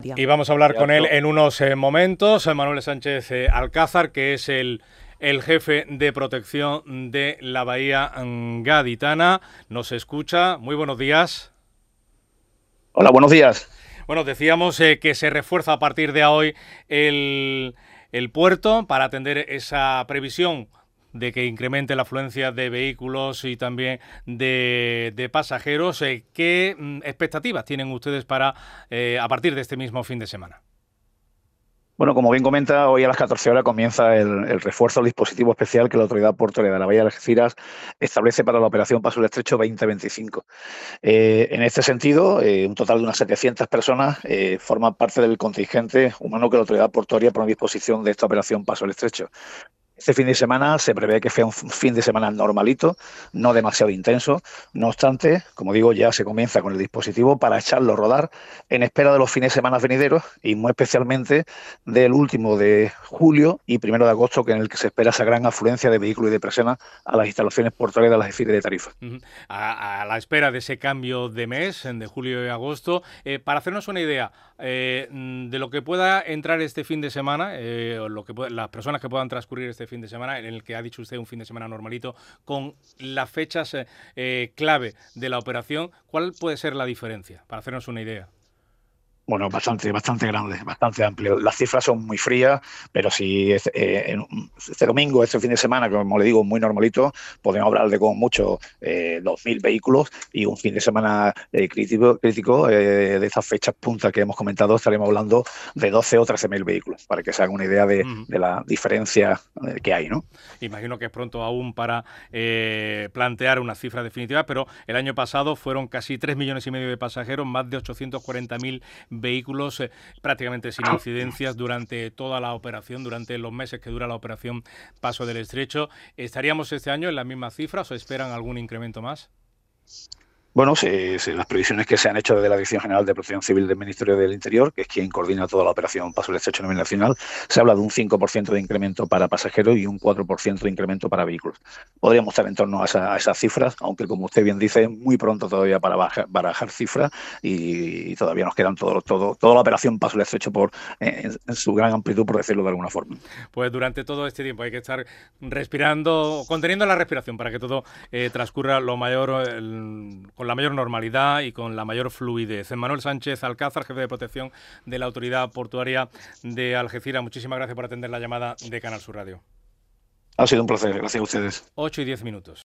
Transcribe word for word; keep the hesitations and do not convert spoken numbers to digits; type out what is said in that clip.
Y vamos a hablar con él en unos eh, momentos. Manuel Sánchez eh, Alcázar, que es el, el jefe de protección de la Bahía Gaditana. Nos escucha. Muy buenos días. Hola, buenos días. Bueno, decíamos eh, que se refuerza a partir de hoy el, el puerto para atender esa previsión de que incremente la afluencia de vehículos y también de, de pasajeros. Eh, ¿Qué mm, expectativas tienen ustedes para eh, a partir de este mismo fin de semana? Bueno, como bien comenta, hoy a las catorce horas comienza el, el refuerzo del dispositivo especial que la Autoridad Portuaria de la Bahía de Algeciras establece para la operación Paso del Estrecho veinte veinticinco. Eh, en este sentido, eh, un total de unas setecientas personas eh, forman parte del contingente humano que la Autoridad Portuaria pone a disposición de esta operación Paso del Estrecho. Este fin de semana se prevé que sea un fin de semana normalito, no demasiado intenso. No obstante, como digo, ya se comienza con el dispositivo para echarlo a rodar en espera de los fines de semana venideros y muy especialmente del último de julio y primero de agosto, que en el que se espera esa gran afluencia de vehículos y de personas a las instalaciones portuarias de Algeciras de Tarifa. Uh-huh. A, a la espera de ese cambio de mes, de julio y agosto, eh, para hacernos una idea eh, de lo que pueda entrar este fin de semana, eh, o lo que pueda, las personas que puedan transcurrir este fin de semana, en el que ha dicho usted un fin de semana normalito, con las fechas eh, eh, clave de la operación, ¿cuál puede ser la diferencia? Para hacernos una idea. Bueno, bastante, bastante grande, bastante amplio. Las cifras son muy frías, pero si este, eh, en este domingo, este fin de semana, como le digo, muy normalito, podemos hablar de con mucho eh, dos mil vehículos y un fin de semana eh, crítico, crítico eh, de estas fechas puntas que hemos comentado, estaremos hablando de doce o trece mil vehículos, para que se hagan una idea de, Uh-huh. de la diferencia eh, que hay, ¿no? Imagino que es pronto aún para eh, plantear una cifra definitiva, pero el año pasado fueron casi tres millones y medio de pasajeros, más de ochocientos cuarenta mil vehículos eh, prácticamente sin incidencias durante toda la operación, durante los meses que dura la operación Paso del Estrecho. ¿Estaríamos este año en las mismas cifras o esperan algún incremento más? Bueno, se, se, las previsiones que se han hecho desde la Dirección General de Protección Civil del Ministerio del Interior, que es quien coordina toda la operación Paso del Estrecho a nivel nacional, se habla de un cinco por ciento de incremento para pasajeros y un cuatro por ciento de incremento para vehículos. Podríamos estar en torno a, esa, a esas cifras, aunque como usted bien dice, muy pronto todavía para bajar, barajar cifras y, y todavía nos quedan todo, todo, toda la operación Paso del Estrecho por, en, en su gran amplitud, por decirlo de alguna forma. Pues durante todo este tiempo hay que estar respirando, conteniendo la respiración para que todo eh, transcurra lo mayor, el, con la mayor normalidad y con la mayor fluidez. Manuel Sánchez Alcázar, jefe de protección de la Autoridad Portuaria de Algeciras, muchísimas gracias por atender la llamada de Canal Sur Radio. Ha sido un placer, gracias a ustedes. ocho y diez minutos.